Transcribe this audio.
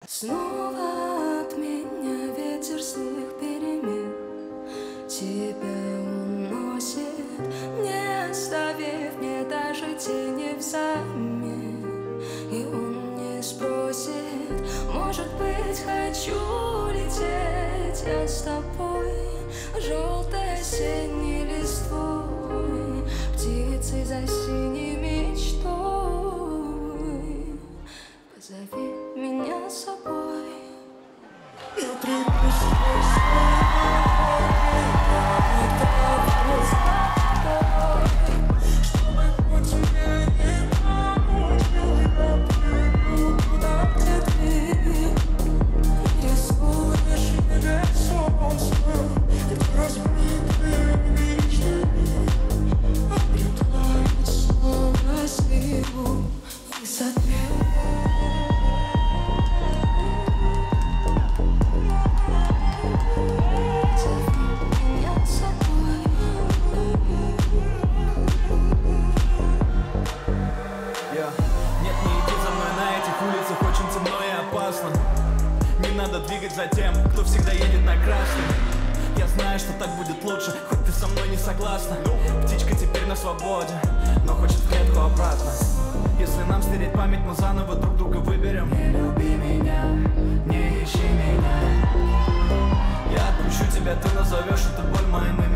Снова от меня ветер злых перемен тебя уносит, не оставив мне даже тени взамен. И он не спросит, может быть, хочу лететь я с тобой, желтой осенней листвой, птицей за синей мечтой. Позови меня с собой. Не надо двигать за тем, кто всегда едет на красный. Я знаю, что так будет лучше, хоть ты со мной не согласна. Птичка теперь на свободе, но хочет в клетку обратно. Если нам стереть память, мы заново друг друга выберем. Не люби меня, не ищи меня. Я отпущу тебя, ты назовешь это боль моей.